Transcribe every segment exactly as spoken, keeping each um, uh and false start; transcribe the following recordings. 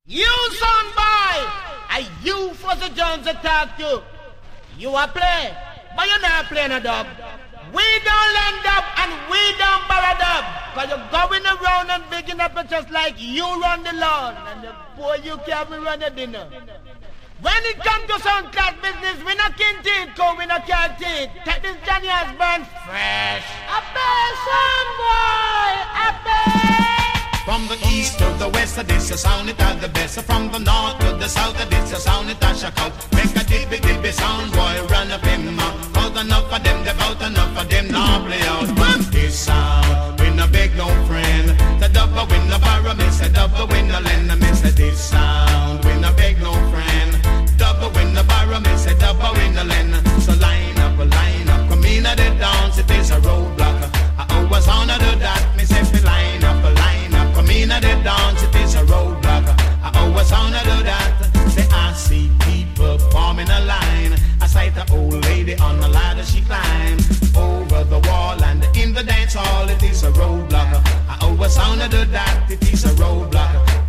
You son boy, I you for the Jones to talk to. You a play, but you not playing a dub. We don't lend up and we don't borrow dub. Cause you're going around and bigging up it just like you run the lawn. And the boy you can't run the dinner. When it comes to sound class business, we not kin teeth, cause we not can't teeth. Take this Johnny Osborne fresh. A best son boy, a best. From the east to the west, this a sound it at the best. From the north to the south, this a sound it a shock out. Make a dibby dibby sound boy run up in mouth. Cause enough of them devout, enough of them now play out. But this sound, we no beg no friend. The double win the barra, miss a double win the lend. Miss a this sound, we no beg no friend. Double win the barra, miss a double win the lend. So line up, line up, come in at the dance, it is a roadblock. I always honor do that, miss if we line up, line up. Come in at the dance, it is a roadblock. I always wanna do that. Say I see people forming a line. I sight the old lady on the ladder, she climbs over the wall and in the dance hall, it is a roadblock. I always wanna do that, it is a roadblock.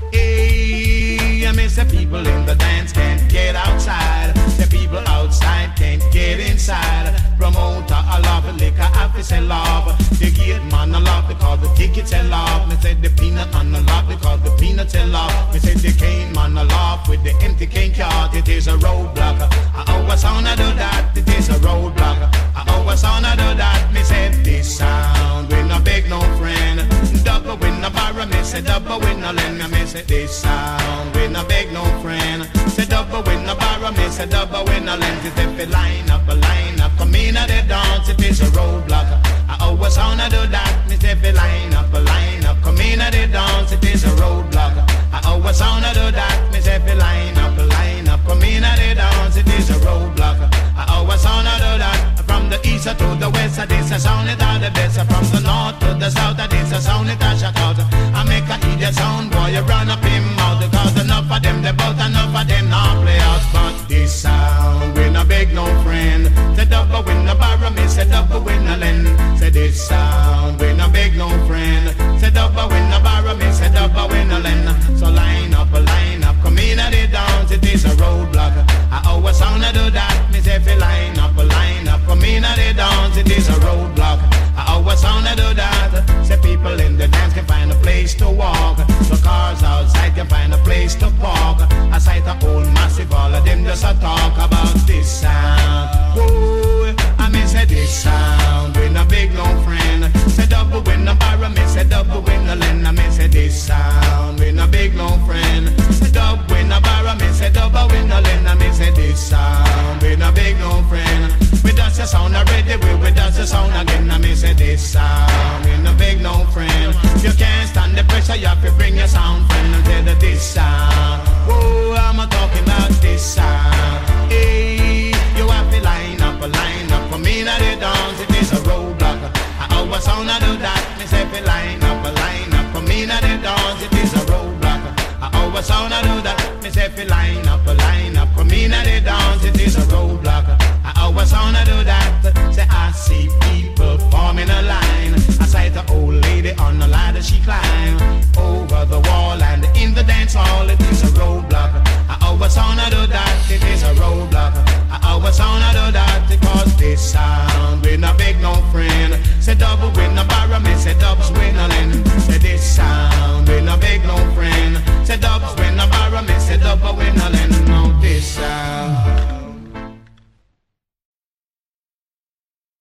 Hey, I miss the people in the dance can't get outside. The people outside can't get inside. Promoter, I love the liquor, I feel say love. The gate man, I love because the tickets sell off. Me say the peanut man, I love because the peanuts sell off. Me say the cane man, I love with the empty cane cart. It is a roadblock. I always wanna do that. It is a roadblock. I always wanna do that. Me say this sound, we no beg no friend. Double win no barra, me say double win no lend. Me say this sound, we no beg no friend. Say double win no barra, me say double win no lend. If you line up, a line up, come in at the dance, it is a roadblock. I always wanna do that. Me say if you line up, a line up, come in at the dance, it is a roadblock. I always wanna do that. Me say if you line up, a line up, come in at the dance, it is a roadblock. I always wanna do that. From the east to the west, this a sound it all the best. From the north to the south, this a sound it a shock out. I make a idiot sound boy, you run up in mouth. Because enough of them, they bout enough of them now play out. But this sound, we no beg no friend. Say double win the barra, me say double win the lend. Say this sound, we no beg no friend. Say double win the barra, me say double win the lend. So line up, line up, come in at the dance, it is a roadblock. I always wanna do that. Me say if you line up, line up, come in at the dance, it is a roadblock. I always wanna do that. Say people in the dance can find a place to walk. The cars outside can find a place to park. I sight a old massive, all of them just a talk about this sound. Whoa, I mean say this sound, we no big no friend. Say double win the barra, me say double win the lend. I mean say this sound, we no big no friend. Say double win the barra, me say double win the lend. I mean say this sound, we no big no friend. We dance the sound already, we we dance the sound again. I mean say this sound, we no big no friend. You can't stand the pressure, you have to bring your sound friend and tell the this sound. Whoa, I'm a talking about this sound. Hey, you have to line up, line up. For me now they dance, it is a roadblock. I always wanna do that. Me say if you line up, line up. For me now they dance, it is a roadblock. I always wanna do that. Me say if you line up, line up. For me now they dance, it is a roadblock. I always wanna do that. Say I see people forming a line. I sight the old lady on the ladder, she climb over the wall and in the dance hall, it is a roadblock. I always wanna do that, it is a roadblock. I always wanna do that because this sound, we no beg no friend. Say double win the barra, me say dubs win a lend. Say this sound, we no beg no friend. Say dubs